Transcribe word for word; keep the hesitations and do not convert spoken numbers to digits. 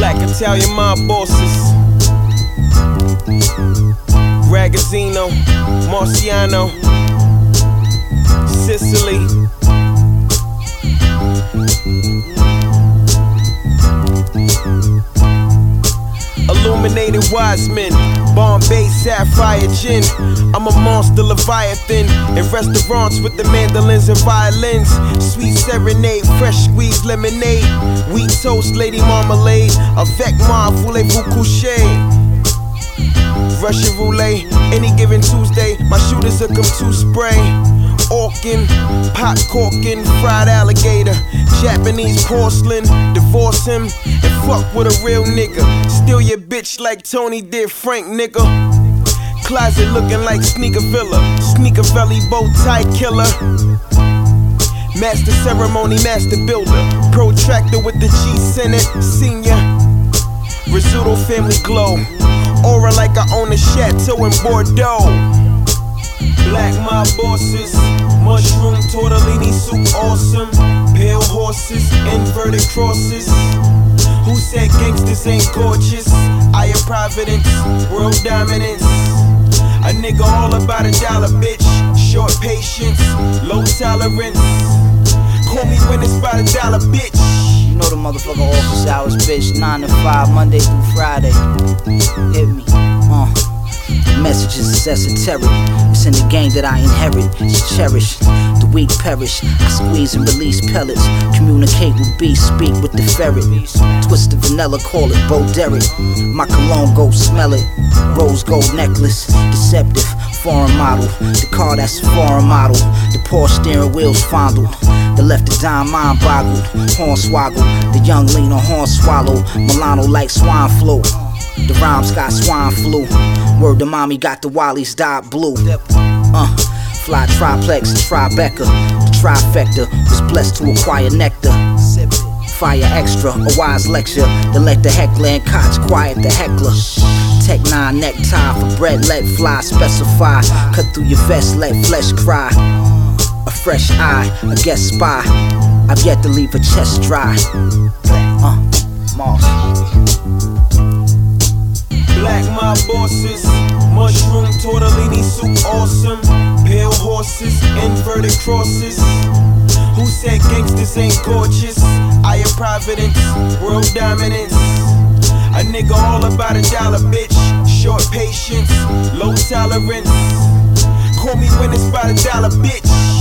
Black Italian mob bosses, Ragazzino, Marciano, Sicily. Illuminated wise men, Bombay sapphire gin. I'm a monster leviathan in restaurants with the mandolins and violins. Sweet serenade, fresh squeezed lemonade, wheat toast, lady marmalade. Avec moi, voulez-vous coucher? Russian roulette, any given Tuesday, my shooters will come to spray. Orkin, pop corkin, fried alligator, Japanese porcelain, divorce him and fuck with a real nigga. Steal your bitch like Tony did Frank, nigga. Closet looking like Sneaker Villa, Sneaker Valley bow tie killer. Master ceremony, master builder, protractor with the G Senate, senior. Rizzuto family glow, aura like I own a chateau in Bordeaux. Black mob bosses, mushroom tortellini soup awesome. Pale horses, inverted crosses. Who said gangsters ain't gorgeous? I am Providence, world dominance. A nigga all about a dollar, bitch. Short patience, low tolerance. Call me when it's about a dollar, bitch. You know the motherfucking office hours, bitch. Nine to five, Monday through Friday. Hit me, uh. Messages is esoteric. It's in the game that I inherit. It's cherished. The weak perish. I squeeze and release pellets. Communicate with beasts, speak with the ferret. Twist the vanilla, call it Bo Derek. My cologne, go smell it. Rose gold necklace. Deceptive, foreign model. The car that's a foreign model. The Porsche steering wheels fondled. The left the dime mind boggled. Horn swoggled. The young lean on horn swallow. Milano like swine flu. The rhymes got swine flu. Word to mommy got the Wally's dyed blue. Uh, fly triplex, Tribeca. The trifecta was blessed to acquire nectar. Fire extra, a wise lecture. Then let the heckler and cots quiet the heckler. Tech nine necktie for bread, let fly specify. Cut through your vest, let flesh cry. A fresh eye, a guest spy. I've yet to leave a chest dry. Uh, Moss. Black mob bosses, mushroom tortellini soup awesome. Pale horses, inverted crosses. Who said gangsters ain't gorgeous? I am Providence, world dominance. A nigga all about a dollar, bitch. Short patience, low tolerance. Call me when it's about a dollar, bitch.